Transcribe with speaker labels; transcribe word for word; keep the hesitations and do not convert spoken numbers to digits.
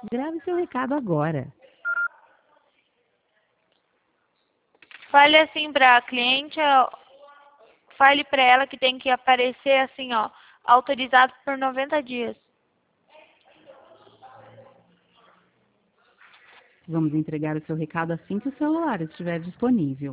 Speaker 1: Grave seu recado agora.
Speaker 2: Fale assim para a cliente, ó, fale para ela que tem que aparecer assim, ó, autorizado por noventa dias.
Speaker 1: Vamos entregar o seu recado assim que o celular estiver disponível.